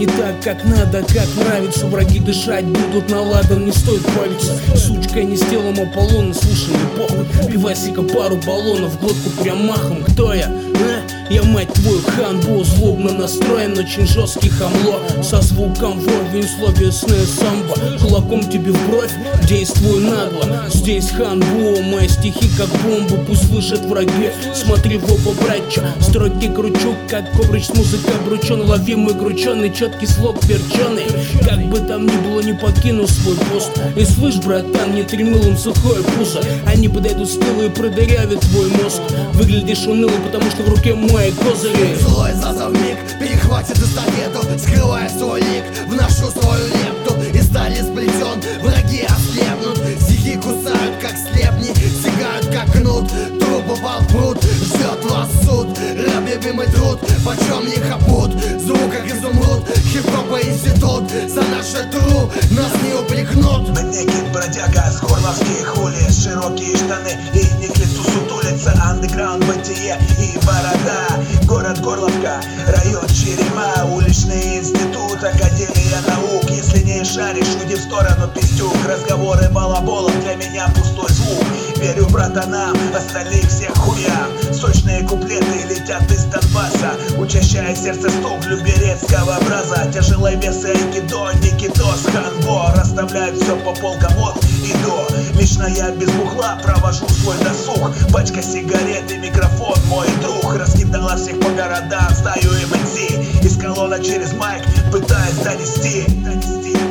не так, как надо, как нравится. Враги дышать будут на ладан, не стоит палиться. Сучка не с телом Аполлона, слушай, не похуй. Пивасика пару баллонов, глотку прям махом. Кто я? Я, мать твою, хан, был злобно настроен, очень жесткий хамло. Со звуком в ровень, словесное самбо. Кулаком тебе в бровь, действую нагло. Здесь хан Буо, мои стихи как бомбы, пусть слышат враги. Смотри в оба, братча, строки кручу, как коврич с музыкой обручен. Ловимый, крученый, четкий слог перченый. Как бы там ни было, не покину свой пост. И слышь, братан, не тремылом сухое пузо. Они подойдут с тыла и продырявят твой мозг. Выглядишь уныло, потому что в руке мои козыри. Злой зазов миг перехватит эстафету, скрывая свой лик, вношу свою лепту. Из стали сплетен, враги ослепнут. Стихи кусают, как слепни, стягают, как кнут. Труп упал в пруд, ждет вас суд. Раб любимый труд, почем не хапут. Звук как изумруд, хип-хопа институт. За наше тру нас не упрекнут. Беднякин бродяга с горловских улиц, широкие штаны и не к лицу сутулится. Андеграунд, бытие и борода. Город Горловка, район Черема, уличный институт, академия наук. Если не шаришь, уйди в сторону, пиздюк. Разговоры балаболов для меня пустой звук. Верю братанам, остальных всех хуям. Сочные куплеты летят из Донбасса, учащая сердце стук люберецкого образа. Тяжелые весы айкидо, никитос, ханбо расставляют все по полкам от и до. Лично я без бухла провожу свой досуг. Пачка сигарет и микрофон, мой друг. Раскидала всех по городам, стаю МНС. Из колонна через майк пытаясь донести.